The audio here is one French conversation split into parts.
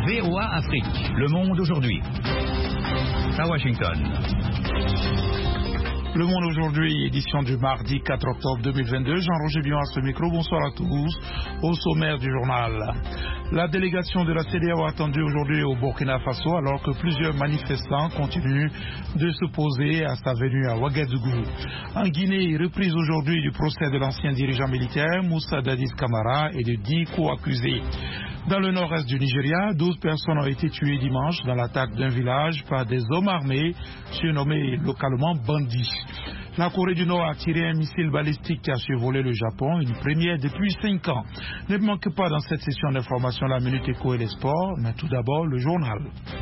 VOA Afrique. Le monde aujourd'hui. À Washington. Le Monde aujourd'hui, édition du mardi 4 octobre 2022. Jean-Roger Bion à ce micro. Bonsoir à tous. Au sommaire du journal. La délégation de la CEDEAO attendue aujourd'hui au Burkina Faso alors que plusieurs manifestants continuent de s'opposer à sa venue à Ouagadougou. En Guinée, reprise aujourd'hui du procès de l'ancien dirigeant militaire Moussa Dadis Camara et de 10 co-accusés. Dans le nord-est du Nigeria, 12 personnes ont été tuées dimanche dans l'attaque d'un village par des hommes armés surnommés localement bandits. La Corée du Nord a tiré un missile balistique qui a survolé le Japon, une première depuis 5 ans. Ne manque pas dans cette session d'information la Minute Éco et les sports, mais tout d'abord le journal.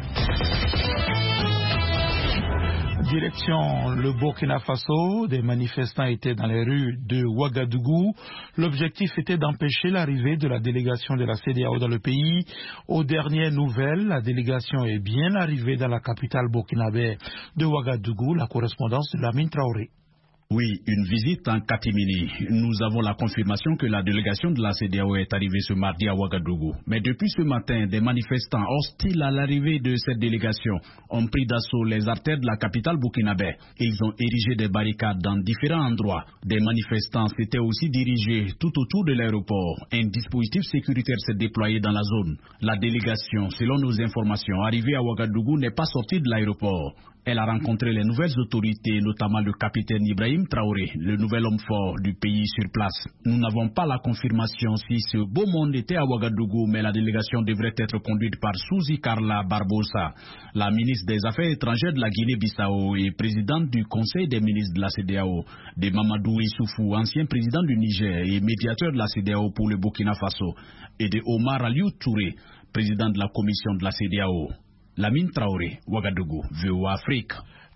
Direction le Burkina Faso, des manifestants étaient dans les rues de Ouagadougou. L'objectif était d'empêcher l'arrivée de la délégation de la CEDEAO dans le pays. Aux dernières nouvelles, la délégation est bien arrivée dans la capitale burkinabé de Ouagadougou, la correspondance de Lamine Traoré. Oui, une visite en catimini. Nous avons la confirmation que la délégation de la CEDEAO est arrivée ce mardi à Ouagadougou. Mais depuis ce matin, des manifestants hostiles à l'arrivée de cette délégation ont pris d'assaut les artères de la capitale burkinabé. Ils ont érigé des barricades dans différents endroits. Des manifestants s'étaient aussi dirigés tout autour de l'aéroport. Un dispositif sécuritaire s'est déployé dans la zone. La délégation, selon nos informations, arrivée à Ouagadougou n'est pas sortie de l'aéroport. Elle a rencontré les nouvelles autorités, notamment le capitaine Ibrahim Traoré, le nouvel homme fort du pays sur place. Nous n'avons pas la confirmation si ce beau monde était à Ouagadougou, mais la délégation devrait être conduite par Souzi Carla Barbosa, la ministre des Affaires étrangères de la Guinée-Bissau et présidente du Conseil des ministres de la CEDEAO, de Mamadou Issoufou, ancien président du Niger et médiateur de la CEDEAO pour le Burkina Faso, et de Omar Aliou Touré, président de la commission de la CEDEAO. Lamine Traoré, Ouagadougou, VOA Afrique.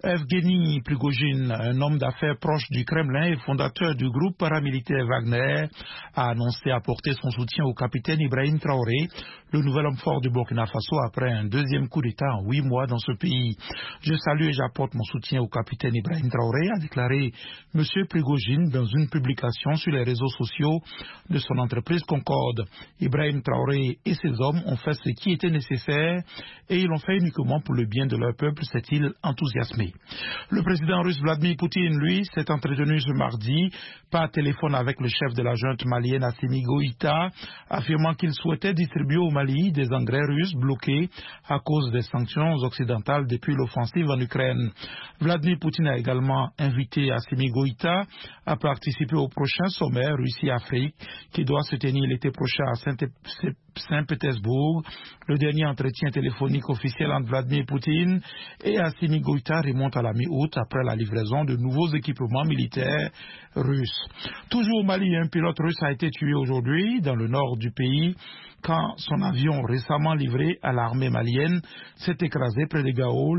Evgeny Prigojine, un homme d'affaires proche du Kremlin et fondateur du groupe paramilitaire Wagner, a annoncé apporter son soutien au capitaine Ibrahim Traoré, le nouvel homme fort du Burkina Faso après un deuxième coup d'État en 8 mois dans ce pays. Je salue et j'apporte mon soutien au capitaine Ibrahim Traoré, a déclaré M. Prigojine dans une publication sur les réseaux sociaux de son entreprise Concorde. Ibrahim Traoré et ses hommes ont fait ce qui était nécessaire et ils l'ont fait uniquement pour le bien de leur peuple, s'est-il enthousiasmé. Le président russe Vladimir Poutine, lui, s'est entretenu ce mardi par téléphone avec le chef de la junte malienne Assimi Goïta, affirmant qu'il souhaitait distribuer au Mali des engrais russes bloqués à cause des sanctions occidentales depuis l'offensive en Ukraine. Vladimir Poutine a également invité Assimi Goïta à participer au prochain sommet Russie-Afrique qui doit se tenir l'été prochain à Saint-Pétersbourg. Le dernier entretien téléphonique officiel entre Vladimir Poutine et Assimi Goïta remonte à la mi-août après la livraison de nouveaux équipements militaires russes. Toujours au Mali, un pilote russe a été tué aujourd'hui dans le nord du pays quand son avion récemment livré à l'armée malienne s'est écrasé près de Gao.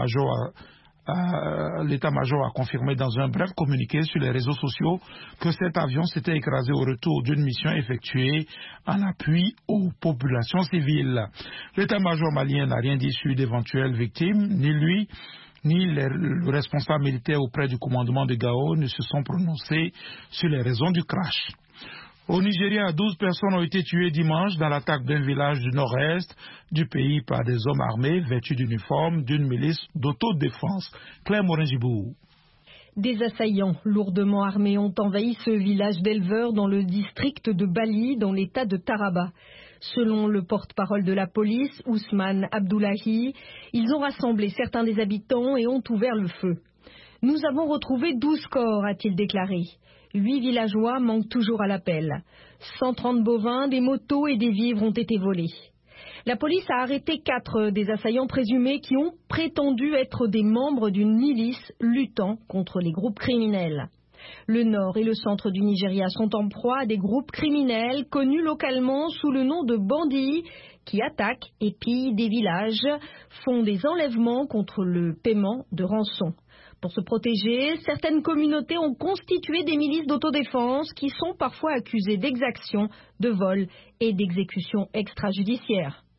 L'état-major a confirmé dans un bref communiqué sur les réseaux sociaux que cet avion s'était écrasé au retour d'une mission effectuée en appui aux populations civiles. L'état-major malien n'a rien dit sur d'éventuelles victimes, ni lui ni le responsable militaire auprès du commandement de Gao ne se sont prononcés sur les raisons du crash. Au Nigeria, 12 personnes ont été tuées dimanche dans l'attaque d'un village du nord-est du pays par des hommes armés vêtus d'uniformes d'une milice d'autodéfense. Claire Morin-Gibou. Des assaillants lourdement armés ont envahi ce village d'éleveurs dans le district de Bali, dans l'état de Taraba. Selon le porte-parole de la police, Ousmane Abdoulahi, ils ont rassemblé certains des habitants et ont ouvert le feu. Nous avons retrouvé 12 corps, a-t-il déclaré. 8 villageois manquent toujours à l'appel. 130 bovins, des motos et des vivres ont été volés. La police a arrêté 4 des assaillants présumés qui ont prétendu être des membres d'une milice luttant contre les groupes criminels. Le nord et le centre du Nigeria sont en proie à des groupes criminels connus localement sous le nom de bandits qui attaquent et pillent des villages, font des enlèvements contre le paiement de rançons. Pour se protéger, certaines communautés ont constitué des milices d'autodéfense qui sont parfois accusées d'exactions, de vols et d'exécutions extrajudiciaires.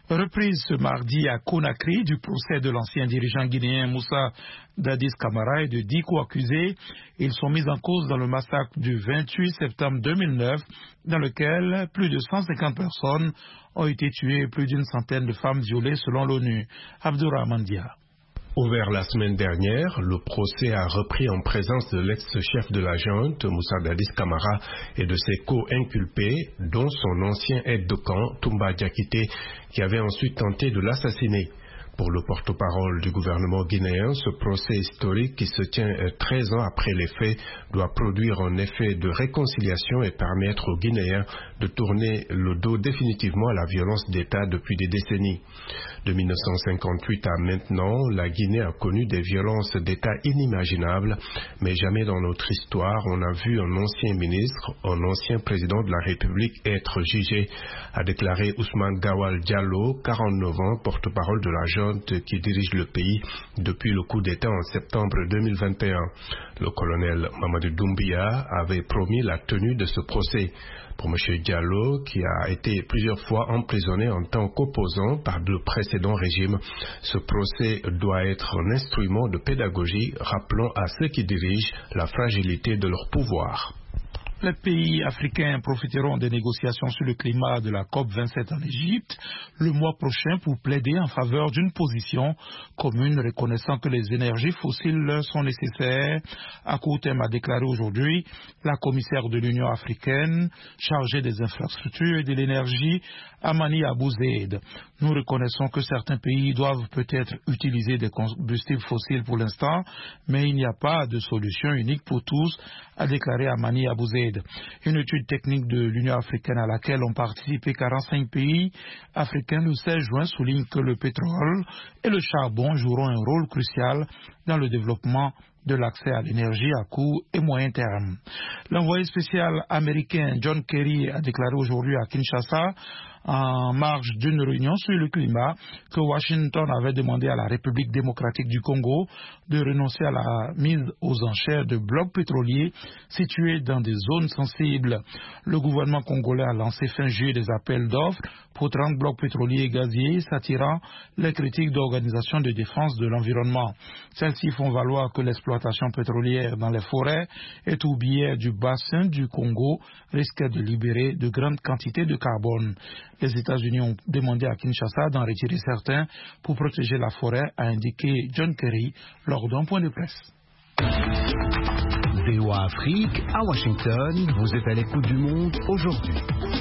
Reprise ce mardi à Conakry du procès de l'ancien dirigeant guinéen Moussa Dadis Camara et de 10 co-accusés. Ils sont mis en cause dans le massacre du 28 septembre 2009, dans lequel plus de 150 personnes ont été tuées et plus d'une centaine de femmes violées selon l'ONU. Abdourahmane Dia. Ouvert la semaine dernière, le procès a repris en présence de l'ex-chef de la junte, Moussa Dadis Camara, et de ses co-inculpés, dont son ancien aide de camp, Toumba Diakité, qui avait ensuite tenté de l'assassiner. Pour le porte-parole du gouvernement guinéen, ce procès historique qui se tient 13 ans après les faits doit produire un effet de réconciliation et permettre aux Guinéens de tourner le dos définitivement à la violence d'État depuis des décennies. De 1958 à maintenant, la Guinée a connu des violences d'État inimaginables, mais jamais dans notre histoire on a vu un ancien ministre, un ancien président de la République être jugé, a déclaré Ousmane Gawal Diallo, 49 ans, porte-parole de la junte qui dirige le pays depuis le coup d'État en septembre 2021. Le colonel Mamadou Doumbia avait promis la tenue de ce procès. Pour M. Diallo, qui a été plusieurs fois emprisonné en tant qu'opposant par le précédent régime, ce procès doit être un instrument de pédagogie rappelant à ceux qui dirigent la fragilité de leur pouvoir. Les pays africains profiteront des négociations sur le climat de la COP27 en Égypte le mois prochain pour plaider en faveur d'une position commune reconnaissant que les énergies fossiles sont nécessaires. À court terme, a déclaré aujourd'hui la commissaire de l'Union africaine chargée des infrastructures et de l'énergie, Amani Abou Zeid. Nous reconnaissons que certains pays doivent peut-être utiliser des combustibles fossiles pour l'instant, mais il n'y a pas de solution unique pour tous, a déclaré Amani Abou Zeid. Une étude technique de l'Union africaine à laquelle ont participé 45 pays africains le 16 juin souligne que le pétrole et le charbon joueront un rôle crucial dans le développement de l'accès à l'énergie à court et moyen terme. L'envoyé spécial américain John Kerry a déclaré aujourd'hui à Kinshasa, en marge d'une réunion sur le climat, que Washington avait demandé à la République démocratique du Congo de renoncer à la mise aux enchères de blocs pétroliers situés dans des zones sensibles. Le gouvernement congolais a lancé fin juillet des appels d'offres pour 30 blocs pétroliers et gaziers, s'attirant les critiques d'organisations de défense de l'environnement. Celles-ci font valoir que l'exploitation pétrolière dans les forêts et tourbières du bassin du Congo risque de libérer de grandes quantités de carbone. Les États-Unis ont demandé à Kinshasa d'en retirer certains pour protéger la forêt, a indiqué John Kerry lors d'un point de presse. VOA Afrique, à Washington, vous êtes à l'écoute du monde aujourd'hui.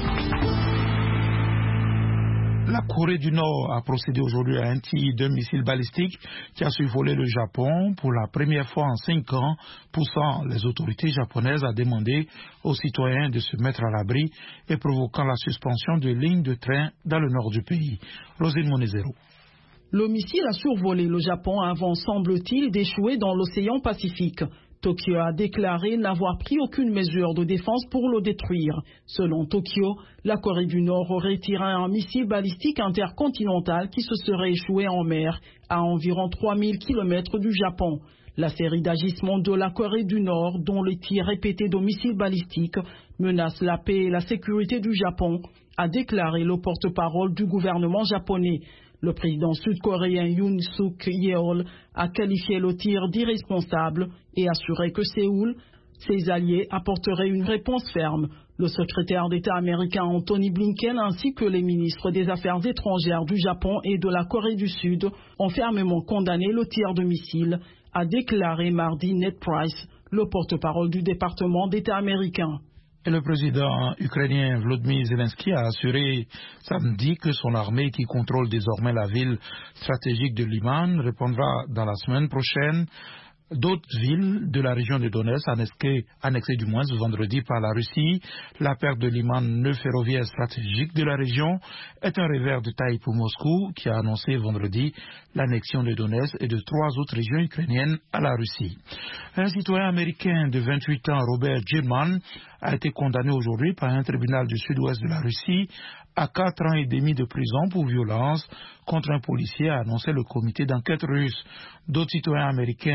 La Corée du Nord a procédé aujourd'hui à un tir d'un missile balistique qui a survolé le Japon pour la première fois en 5 ans, poussant les autorités japonaises à demander aux citoyens de se mettre à l'abri et provoquant la suspension de lignes de train dans le nord du pays. Rosine Monezero. Le missile a survolé le Japon avant, semble-t-il, d'échouer dans l'océan Pacifique. Tokyo a déclaré n'avoir pris aucune mesure de défense pour le détruire. Selon Tokyo, la Corée du Nord aurait tiré un missile balistique intercontinental qui se serait échoué en mer, à environ 3000 km du Japon. La série d'agissements de la Corée du Nord, dont les tirs répétés de missiles balistiques, menacent la paix et la sécurité du Japon, a déclaré le porte-parole du gouvernement japonais. Le président sud-coréen Yoon Suk Yeol a qualifié le tir d'irresponsable et assuré que Séoul, ses alliés, apporteraient une réponse ferme. Le secrétaire d'État américain Anthony Blinken ainsi que les ministres des Affaires étrangères du Japon et de la Corée du Sud ont fermement condamné le tir de missile, a déclaré mardi Ned Price, le porte-parole du département d'État américain. Et le président ukrainien Volodymyr Zelensky a assuré samedi que son armée, qui contrôle désormais la ville stratégique de Liman, répondra dans la semaine prochaine. D'autres villes de la région de Donetsk, annexées du moins ce vendredi par la Russie. La perte de Liman, nœud ferroviaire stratégique de la région, est un revers de taille pour Moscou, qui a annoncé vendredi l'annexion de Donetsk et de 3 autres régions ukrainiennes à la Russie. Un citoyen américain de 28 ans, Robert Gilman, a été condamné aujourd'hui par un tribunal du sud-ouest de la Russie à 4 ans et demi de prison pour violence contre un policier, a annoncé le comité d'enquête russe. D'autres citoyens américains sont en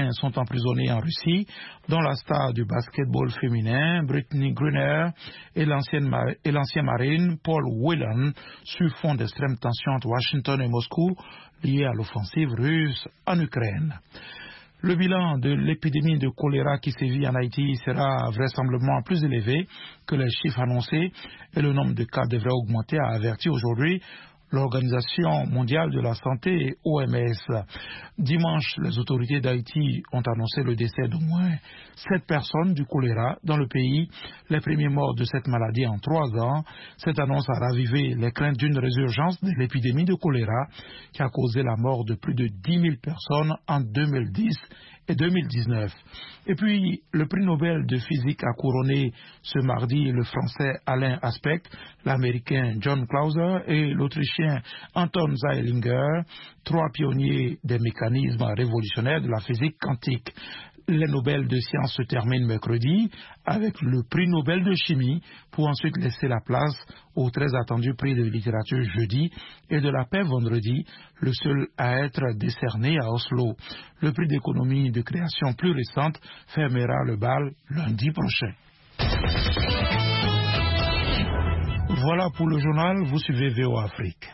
emprisonnés en Russie, dont la star du basketball féminin, Brittany Griner, et l'ancien marine, Paul Whelan, sur fond d'extrême tension entre Washington et Moscou, liée à l'offensive russe en Ukraine. Le bilan de l'épidémie de choléra qui sévit en Haïti sera vraisemblablement plus élevé que les chiffres annoncés et le nombre de cas devrait augmenter, a averti aujourd'hui l'Organisation mondiale de la santé, OMS. Dimanche, les autorités d'Haïti ont annoncé le décès d'au moins 7 personnes du choléra dans le pays, les premiers morts de cette maladie en 3 ans. Cette annonce a ravivé les craintes d'une résurgence de l'épidémie de choléra qui a causé la mort de plus de 10 000 personnes en 2010 et 2019. Et puis, le prix Nobel de physique a couronné ce mardi le Français Alain Aspect, l'Américain John Clauser et l'Autrichien Anton Zeilinger, 3 pionniers des mécanismes révolutionnaires de la physique quantique. Les Nobel de sciences se terminent mercredi avec le prix Nobel de chimie pour ensuite laisser la place au très attendu prix de littérature jeudi et de la paix vendredi, le seul à être décerné à Oslo. Le prix d'économie de création plus récente fermera le bal lundi prochain. Voilà pour le journal, vous suivez VOA Afrique.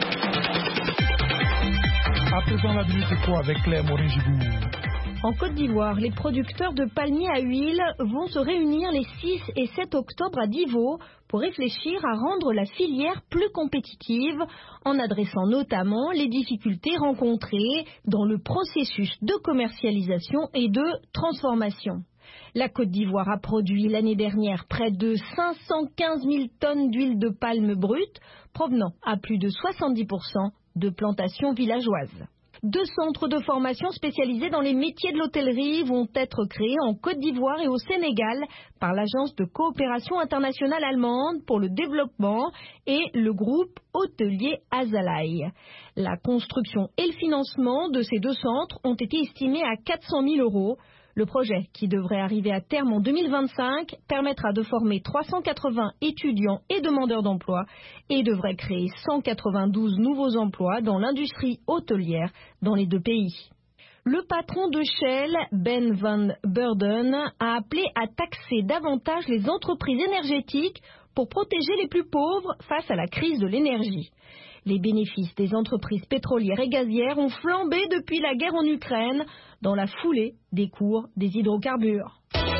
À présent, la minute éco avec Claire Morin-Gibou. En Côte d'Ivoire, les producteurs de palmiers à huile vont se réunir les 6 et 7 octobre à Divo pour réfléchir à rendre la filière plus compétitive en adressant notamment les difficultés rencontrées dans le processus de commercialisation et de transformation. La Côte d'Ivoire a produit l'année dernière près de 515 000 tonnes d'huile de palme brute provenant à plus de 70% de plantations villageoises. 2 centres de formation spécialisés dans les métiers de l'hôtellerie vont être créés en Côte d'Ivoire et au Sénégal par l'Agence de coopération internationale allemande pour le développement et le groupe hôtelier Azalaï. La construction et le financement de ces 2 centres ont été estimés à 400 000 €. Le projet, qui devrait arriver à terme en 2025, permettra de former 380 étudiants et demandeurs d'emploi et devrait créer 192 nouveaux emplois dans l'industrie hôtelière dans les 2 pays. Le patron de Shell, Ben Van Beurden, a appelé à taxer davantage les entreprises énergétiques pour protéger les plus pauvres face à la crise de l'énergie. Les bénéfices des entreprises pétrolières et gazières ont flambé depuis la guerre en Ukraine, dans la foulée des cours des hydrocarbures.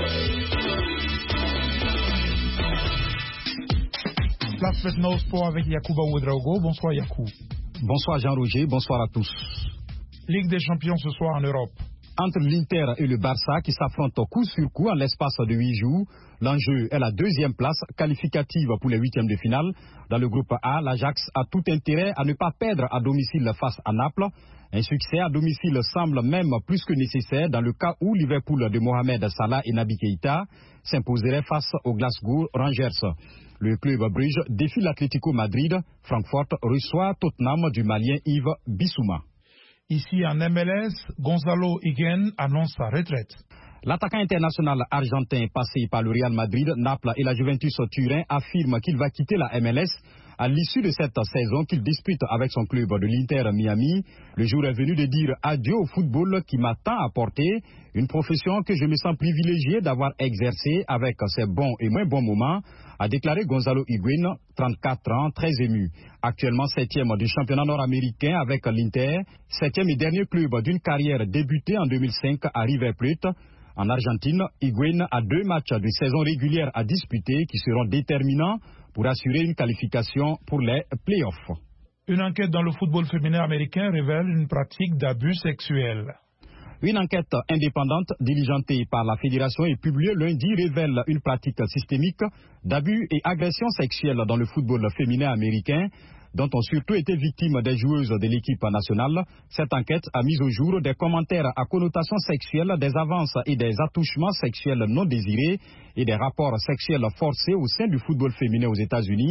Place maintenant au sport avec Yacouba Ouedraogo. Bonsoir Yacou. Bonsoir Jean-Roger, bonsoir à tous. Ligue des champions ce soir en Europe. Entre l'Inter et le Barça qui s'affrontent coup sur coup en l'espace de 8 jours, l'enjeu est la 2e place qualificative pour les 8e de finale. Dans le groupe A, l'Ajax a tout intérêt à ne pas perdre à domicile face à Naples. Un succès à domicile semble même plus que nécessaire dans le cas où Liverpool de Mohamed Salah et Naby Keïta s'imposerait face aux Glasgow Rangers. Le club Bruges défie l'Atlético Madrid. Francfort reçoit Tottenham du Malien Yves Bissouma. Ici en MLS, Gonzalo Higuaín annonce sa retraite. L'attaquant international argentin passé par le Real Madrid, Naples et la Juventus Turin affirme qu'il va quitter la MLS à l'issue de cette saison qu'il dispute avec son club de l'Inter Miami. Le jour est venu de dire adieu au football qui m'a tant apporté, une profession que je me sens privilégié d'avoir exercée avec ses bons et moins bons moments, a déclaré Gonzalo Higuaín, 34 ans, très ému. Actuellement 7e du championnat nord-américain avec l'Inter, 7e et dernier club d'une carrière débutée en 2005 à River Plate. En Argentine, Higuaín a 2 matchs de saison régulière à disputer qui seront déterminants pour assurer une qualification pour les playoffs. Une enquête dans le football féminin américain révèle une pratique d'abus sexuels. Une enquête indépendante diligentée par la Fédération et publiée lundi révèle une pratique systémique d'abus et agressions sexuelles dans le football féminin américain, dont ont surtout été victimes des joueuses de l'équipe nationale. Cette enquête a mis au jour des commentaires à connotation sexuelle, des avances et des attouchements sexuels non désirés et des rapports sexuels forcés au sein du football féminin aux États-Unis.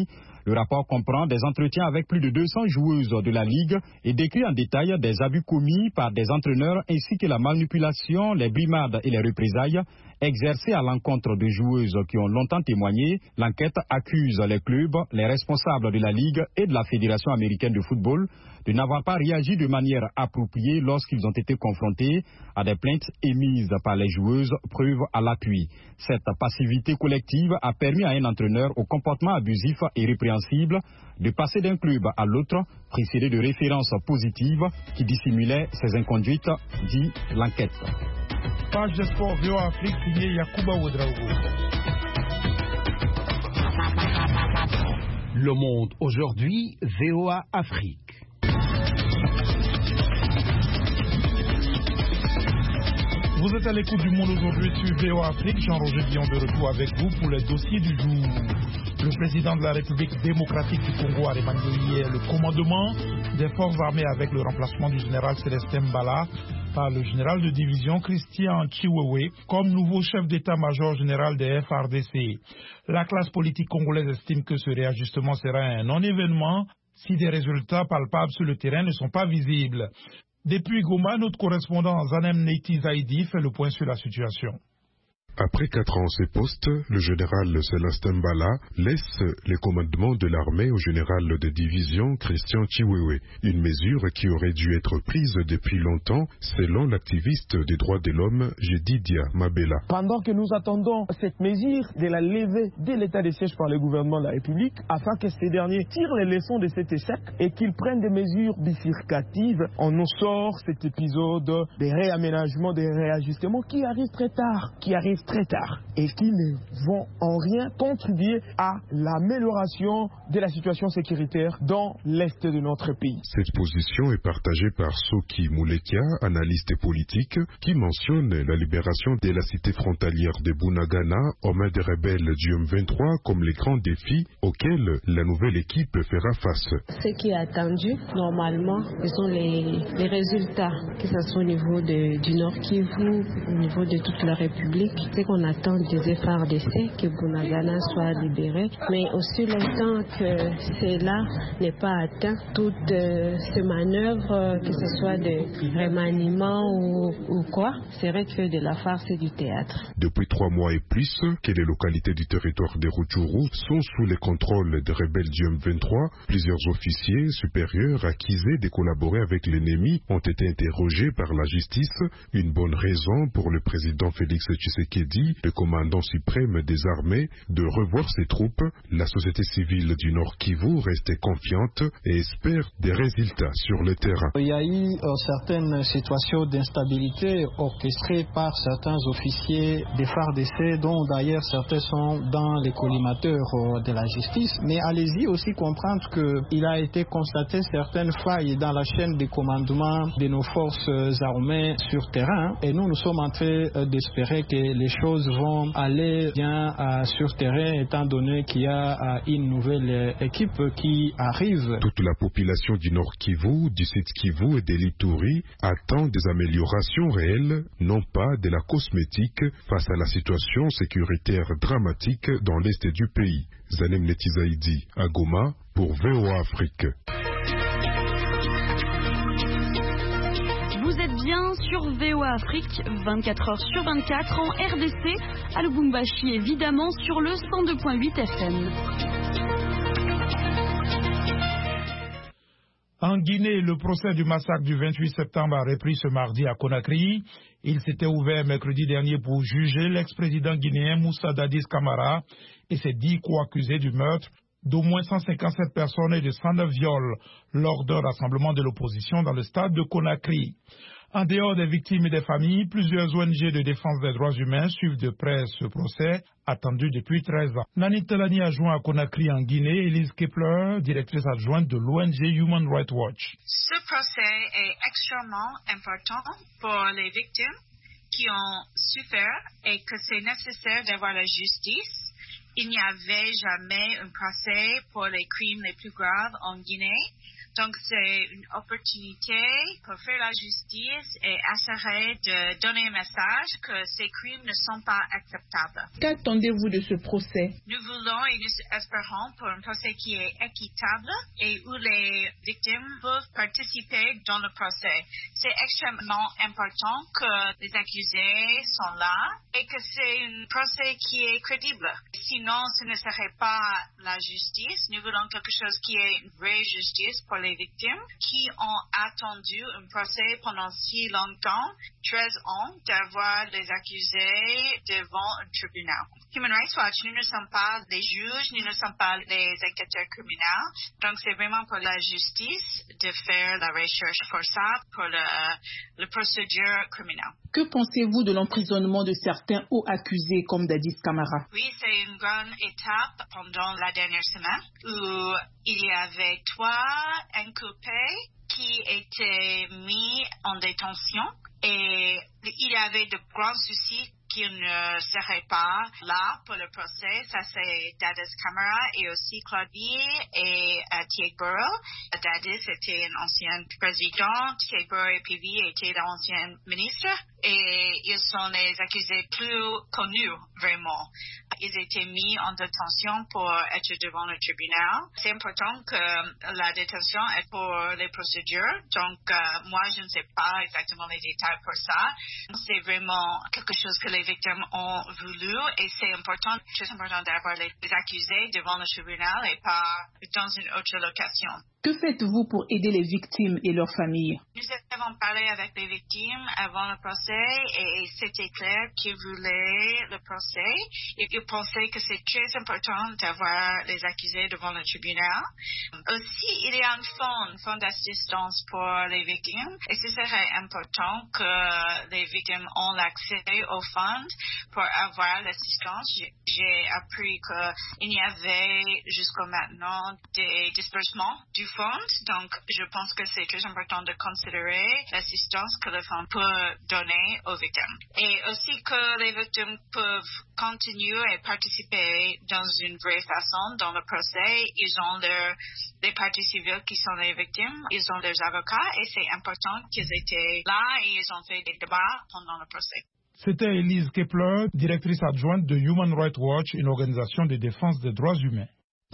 Le rapport comprend des entretiens avec plus de 200 joueuses de la Ligue et décrit en détail des abus commis par des entraîneurs ainsi que la manipulation, les brimades et les représailles exercées à l'encontre de joueuses qui ont longtemps témoigné. L'enquête accuse les clubs, les responsables de la Ligue et de la Fédération américaine de football de n'avoir pas réagi de manière appropriée lorsqu'ils ont été confrontés à des plaintes émises par les joueuses, preuve à l'appui. Cette passivité collective a permis à un entraîneur au comportement abusif et répréhensible de passer d'un club à l'autre, précédé de références positives qui dissimulaient ces inconduites, dit l'enquête. Page de sport VOA Afrique signée Yacouba Ouedraogo. Le Monde aujourd'hui, VOA Afrique. Vous êtes à l'écoute du Monde aujourd'hui sur VOA Afrique. Jean-Roger Guillon de retour avec vous pour les dossiers du jour. Le président de la République démocratique du Congo a remanié hier le commandement des forces armées avec le remplacement du général Célestin Mbala par le général de division Christian Chiwewe comme nouveau chef d'état-major général des FARDC. La classe politique congolaise estime que ce réajustement sera un non-événement si des résultats palpables sur le terrain ne sont pas visibles. Depuis Goma, notre correspondant Zanem Neiti Zaidi fait le point sur la situation. Après 4 ans en ces postes, le général Célestin Mbala laisse les commandements de l'armée au général de division Christian Chiwewe, une mesure qui aurait dû être prise depuis longtemps, selon l'activiste des droits de l'homme Jedidia Mabela. Pendant que nous attendons cette mesure de la levée de l'état de siège par le gouvernement de la République, afin que ces derniers tirent les leçons de cet échec et qu'ils prennent des mesures bifurcatives, on nous sort cet épisode des réaménagements, des réajustements qui arrivent très tard, et qui ne vont en rien contribuer à l'amélioration de la situation sécuritaire dans l'est de notre pays. Cette position est partagée par Soki Moulekia, analyste politique, qui mentionne la libération de la cité frontalière de Bunagana aux mains des rebelles du M23 comme les grands défis auxquels la nouvelle équipe fera face. Ce qui est attendu, normalement, ce sont les résultats, que ce soit au niveau du Nord Kivu, au niveau de toute la République. C'est qu'on attend des FARDC, que Bunagana soit libéré, mais aussi longtemps que cela n'est pas atteint, toutes ces manœuvres, que ce soit de remaniement ou quoi, serait que de la farce et du théâtre. Depuis 3 mois et plus, que les localités du territoire des Rutshuru sont sous le contrôle des rebelles du M23, plusieurs officiers supérieurs accusés de collaborer avec l'ennemi ont été interrogés par la justice, une bonne raison pour le président Félix Tshisekedi, le commandant suprême des armées, de revoir ses troupes. La société civile du Nord Kivu reste confiante et espère des résultats sur le terrain. Il y a eu certaines situations d'instabilité orchestrées par certains officiers des FARDC, dont d'ailleurs certains sont dans les collimateurs de la justice. Mais allez-y aussi comprendre qu'il a été constaté certaines failles dans la chaîne de commandement de nos forces armées sur terrain. Et nous sommes en train d'espérer que les choses vont aller bien sur terrain, étant donné qu'il y a une nouvelle équipe qui arrive. Toute la population du Nord Kivu, du Sud Kivu et de l'Ituri attend des améliorations réelles, non pas de la cosmétique, face à la situation sécuritaire dramatique dans l'est du pays. Zanem Netizaidi à Goma pour VOA Afrique. Vous êtes bien sur VOA Afrique, 24 heures sur 24 en RDC, à Lubumbashi évidemment sur le 102.8 FM. En Guinée, le procès du massacre du 28 septembre a repris ce mardi à Conakry. Il s'était ouvert mercredi dernier pour juger l'ex-président guinéen Moussa Dadis Camara et ses 10 co-accusés du meurtre d'au moins 157 personnes et de 109 viols lors d'un rassemblement de l'opposition dans le stade de Conakry. En dehors des victimes et des familles, plusieurs ONG de défense des droits humains suivent de près ce procès, attendu depuis 13 ans. Nani Telani, adjoint à Conakry en Guinée, Elise Kepler, directrice adjointe de l'ONG Human Rights Watch. Ce procès est extrêmement important pour les victimes qui ont souffert et que c'est nécessaire d'avoir la justice. Il n'y avait jamais un procès pour les crimes les plus graves en Guinée. Donc, c'est une opportunité pour faire la justice et assurer de donner un message que ces crimes ne sont pas acceptables. Qu'attendez-vous de ce procès? Nous voulons et nous espérons pour un procès qui est équitable et où les victimes peuvent participer dans le procès. C'est extrêmement important que les accusés sont là et que c'est un procès qui est crédible. Sinon, ce ne serait pas la justice. Nous voulons quelque chose qui est une vraie justice pour les victimes qui ont attendu un procès pendant si longtemps, 13 ans, d'avoir les accusés devant un tribunal. Human Rights Watch, nous ne sommes pas des juges, nous ne sommes pas les enquêteurs criminels. Donc, c'est vraiment pour la justice de faire la recherche pour ça, pour la procédure criminelle. Que pensez-vous de l'emprisonnement de certains hauts accusés comme Dadis Camara? Oui, c'est une grande étape pendant la dernière semaine où il y avait 3 inculpés qui étaient mis en détention et il y avait de grands soucis qui ne seraient pas là pour le procès. Ça, c'est Dadis Camara et aussi Claudie et Tiek Burrell. Dadis était un ancien président, Tiek Burrell et PV était l'ancien ministre et ils sont les accusés plus connus, vraiment. Ils étaient mis en détention pour être devant le tribunal. C'est important que la détention est pour les procédures. Donc, moi, je ne sais pas exactement les détails pour ça. C'est vraiment quelque chose que les victimes ont voulu et c'est important, très important d'avoir les accusés devant le tribunal et pas dans une autre location. Que faites-vous pour aider les victimes et leurs familles? Nous avons parlé avec les victimes avant le procès et c'était clair qu'ils voulaient le procès et qu'ils pensaient que c'est très important d'avoir les accusés devant le tribunal. Aussi, il y a un fonds d'assistance pour les victimes et ce serait important que les victimes ont l'accès au fonds pour avoir l'assistance. J'ai appris qu'il y avait jusqu'à maintenant des disbursements du fonds. Donc, je pense que c'est très important de considérer l'assistance que le fonds peut donner aux victimes. Et aussi que les victimes peuvent continuer et participer dans une vraie façon dans le procès. Ils ont les parties civiles qui sont les victimes, ils ont leurs avocats et c'est important qu'ils étaient là et ils ont fait des débats pendant le procès. C'était Elise Kepler, directrice adjointe de Human Rights Watch, une organisation de défense des droits humains.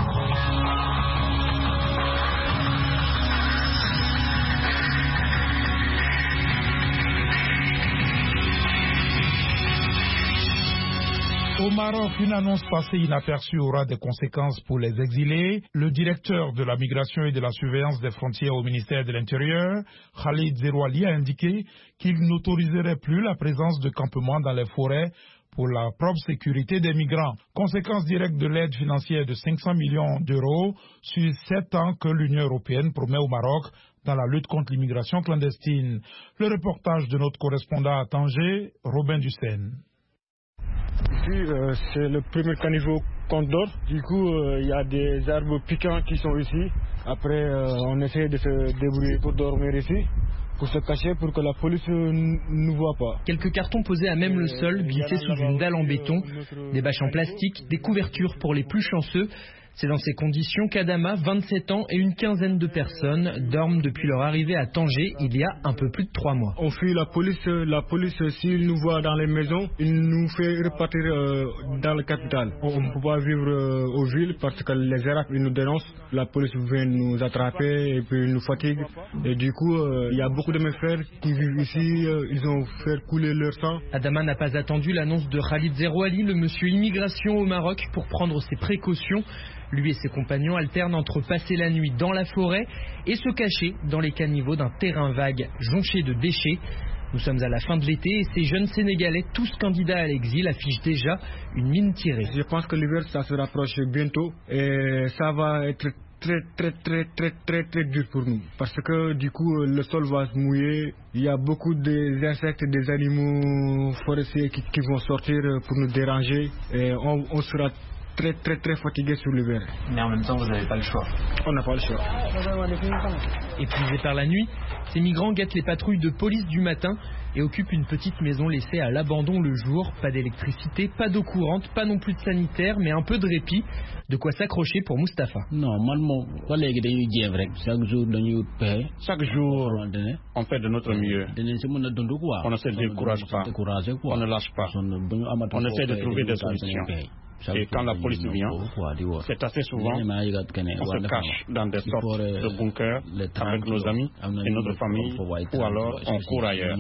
Au Maroc, une annonce passée inaperçue aura des conséquences pour les exilés. Le directeur de la migration et de la surveillance des frontières au ministère de l'Intérieur, Khalid Zerouali, a indiqué qu'il n'autoriserait plus la présence de campements dans les forêts pour la propre sécurité des migrants. Conséquence directe de l'aide financière de 500 millions d'euros sur 7 ans que l'Union européenne promet au Maroc dans la lutte contre l'immigration clandestine. Le reportage de notre correspondant à Tanger, Robin Dussen. Ici, c'est le premier caniveau Côte d'Or. Du coup, il y a des arbres piquants qui sont ici. Après, on essaie de se débrouiller pour dormir ici, pour se cacher, pour que la police ne nous voit pas. Quelques cartons posés à même le sol, glissés sous une dalle en béton, des bâches en plastique, des couvertures pour les plus chanceux. C'est dans ces conditions qu'Adama, 27 ans, et une quinzaine de personnes dorment depuis leur arrivée à Tanger il y a un peu plus de 3 mois. On fuit la police, s'il nous voit dans les maisons, il nous fait repartir dans la capitale. On ne peut pas vivre aux villes parce que les Arabes ils nous dénoncent, la police vient nous attraper et puis nous fatigue. Et du coup, il y a beaucoup de mes frères qui vivent ici, ils ont fait couler leur sang. Adama n'a pas attendu l'annonce de Khalid Zerouali, le monsieur immigration au Maroc, pour prendre ses précautions. Lui et ses compagnons alternent entre passer la nuit dans la forêt et se cacher dans les caniveaux d'un terrain vague jonché de déchets. Nous sommes à la fin de l'été et ces jeunes Sénégalais, tous candidats à l'exil, affichent déjà une mine tirée. Je pense que l'hiver, ça se rapproche bientôt et ça va être très dur pour nous. Parce que du coup, le sol va se mouiller. Il y a beaucoup d'insectes, des animaux forestiers qui vont sortir pour nous déranger et on sera très fatigués sur l'hiver. Mais en même temps, vous n'avez pas le choix. On n'a pas le choix. Épuisés par la nuit, ces migrants guettent les patrouilles de police du matin et occupent une petite maison laissée à l'abandon le jour. Pas d'électricité, pas d'eau courante, pas non plus de sanitaire, mais un peu de répit. De quoi s'accrocher pour Mustapha. Chaque jour, on fait de notre mieux. On ne se décourage pas. On ne lâche pas. On essaie de trouver des solutions. Et quand la police vient, c'est assez souvent, on se cache dans des sortes de bunkers avec nos amis et notre famille, ou alors on court ailleurs.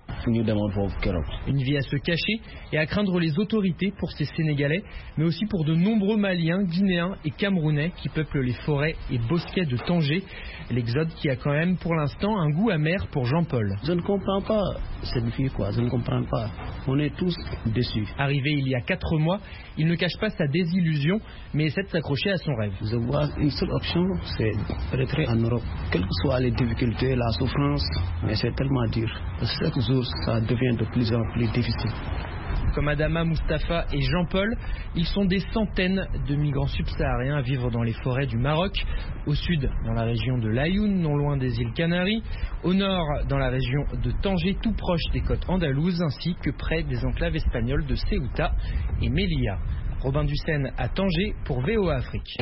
Une vie à se cacher et à craindre les autorités pour ces Sénégalais, mais aussi pour de nombreux Maliens, Guinéens et Camerounais qui peuplent les forêts et bosquets de Tanger. L'exode qui a quand même pour l'instant un goût amer pour Jean-Paul. Je ne comprends pas cette vie, je ne comprends pas. On est tous déçus. Arrivé il y a 4 mois, il ne cache pas sa désillusion, mais essaie de s'accrocher à son rêve. Je vois une seule option, c'est de rentrer en Europe. Quelles que soient les difficultés, la souffrance, mais c'est tellement dur. Chaque jour, ça devient de plus en plus difficile. Comme Adama, Mustapha et Jean-Paul, ils sont des centaines de migrants subsahariens à vivre dans les forêts du Maroc, au sud dans la région de l'Aïoun, non loin des îles Canaries, au nord dans la région de Tanger, tout proche des côtes andalouses, ainsi que près des enclaves espagnoles de Ceuta et Melilla. Robin Dussène à Tanger pour VOA Afrique.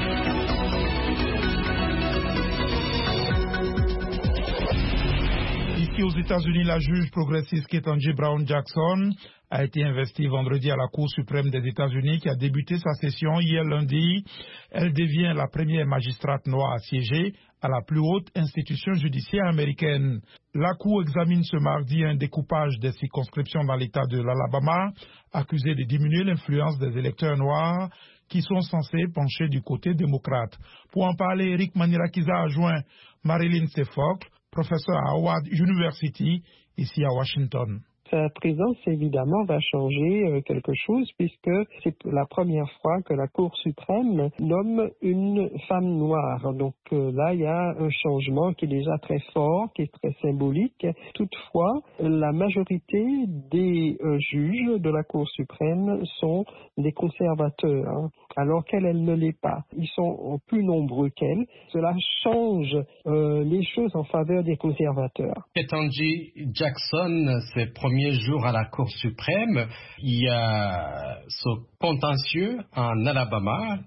Ici aux États-Unis, la juge progressiste Ketanji Brown Jackson a été investie vendredi à la Cour suprême des États-Unis qui a débuté sa session hier lundi. Elle devient la première magistrate noire à siéger à la plus haute institution judiciaire américaine. La Cour examine ce mardi un découpage des circonscriptions dans l'État de l'Alabama, accusé de diminuer l'influence des électeurs noirs qui sont censés pencher du côté démocrate. Pour en parler, Eric Manirakiza a joint Marilyn Sefocle, professeur à Howard University, ici à Washington. Sa présence, évidemment, va changer quelque chose puisque c'est la première fois que la Cour suprême nomme une femme noire. Donc là, il y a un changement qui est déjà très fort, qui est très symbolique. Toutefois, la majorité des juges de la Cour suprême sont des conservateurs, alors qu'elle ne l'est pas. Ils sont plus nombreux qu'elle. Cela change les choses en faveur des conservateurs. Ketanji Jackson, ses premiers jours à la Cour suprême, il y a ce contentieux en Alabama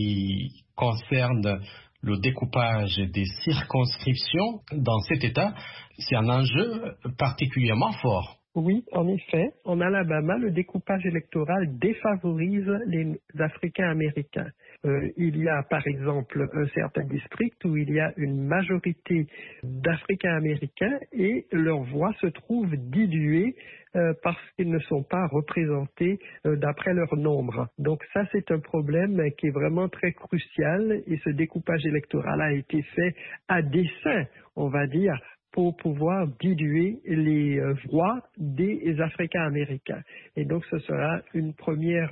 qui concerne le découpage des circonscriptions dans cet État. C'est un enjeu particulièrement fort. Oui, en effet, en Alabama, le découpage électoral défavorise les Africains-Américains. Il y a par exemple un certain district où il y a une majorité d'Africains-Américains et leur voix se trouve diluée parce qu'ils ne sont pas représentés d'après leur nombre. Donc ça, c'est un problème qui est vraiment très crucial et ce découpage électoral a été fait à dessein, on va dire, pour pouvoir diluer les voix des Africains-Américains. Et donc, ce sera une première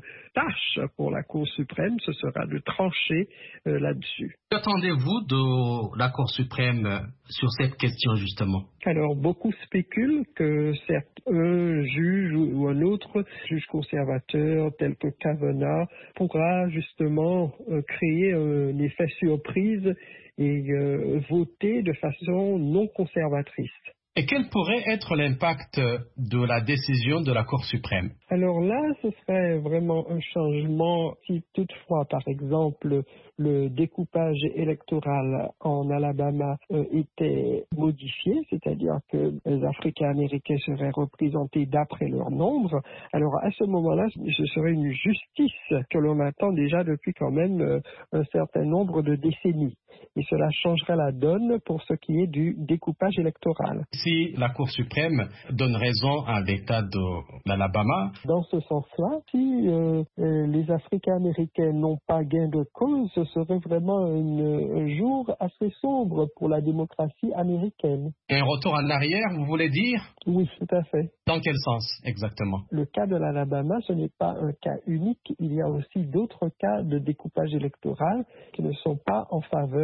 tâche pour la Cour suprême, ce sera de trancher là-dessus. Qu'attendez-vous de la Cour suprême sur cette question, justement? Alors, beaucoup spéculent que certes, un juge ou un autre juge conservateur, tel que Kavanaugh, pourra justement créer un effet surprise et voter de façon non conservatrice. Et quel pourrait être l'impact de la décision de la Cour suprême? Alors là, ce serait vraiment un changement si toutefois, par exemple, le découpage électoral en Alabama était modifié, c'est-à-dire que les Africains-Américains seraient représentés d'après leur nombre. Alors à ce moment-là, ce serait une justice que l'on attend déjà depuis quand même un certain nombre de décennies. Et cela changerait la donne pour ce qui est du découpage électoral. Si la Cour suprême donne raison à l'État de l'Alabama. Dans ce sens-là, si les Africains-Américains n'ont pas gain de cause, ce serait vraiment un jour assez sombre pour la démocratie américaine. Un retour en arrière, vous voulez dire? Oui, tout à fait. Dans quel sens exactement? Le cas de l'Alabama, ce n'est pas un cas unique. Il y a aussi d'autres cas de découpage électoral qui ne sont pas en faveur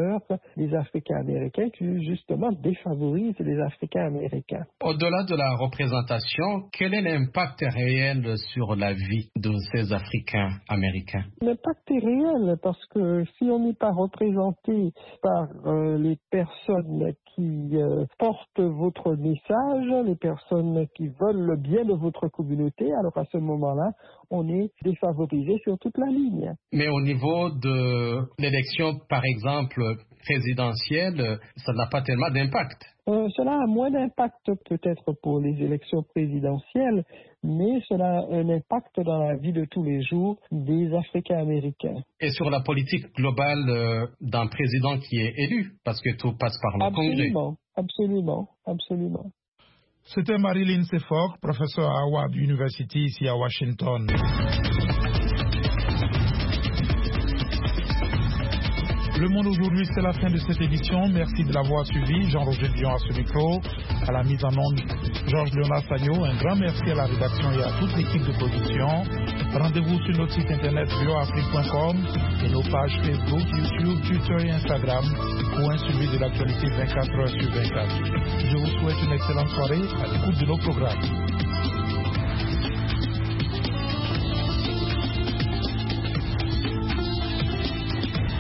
faveur des Africains américains qui justement défavorise les Africains américains. Au-delà de la représentation, quel est l'impact réel sur la vie de ces Africains américains? L'impact est réel parce que si on n'est pas représenté par les personnes qui portent votre message, les personnes qui veulent le bien de votre communauté, alors à ce moment-là, on est défavorisé sur toute la ligne. Mais au niveau de l'élection, par exemple, présidentielle, ça n'a pas tellement d'impact. Cela a moins d'impact peut-être pour les élections présidentielles, mais cela a un impact dans la vie de tous les jours des Africains américains. Et sur la politique globale d'un président qui est élu, parce que tout passe par le Congrès. Absolument. C'était Marilyn Sefok, professeure à Howard University ici à Washington. Le Monde aujourd'hui, c'est la fin de cette édition. Merci de l'avoir suivi. Jean-Roger Dion à ce micro. À la mise en onde, Georges Léonard Sagno. Un grand merci à la rédaction et à toute l'équipe de production. Rendez-vous sur notre site internet voaafrique.com et nos pages Facebook, YouTube, Twitter et Instagram pour un suivi de l'actualité 24 heures sur 24. Je vous souhaite une excellente soirée à l'écoute de nos programmes.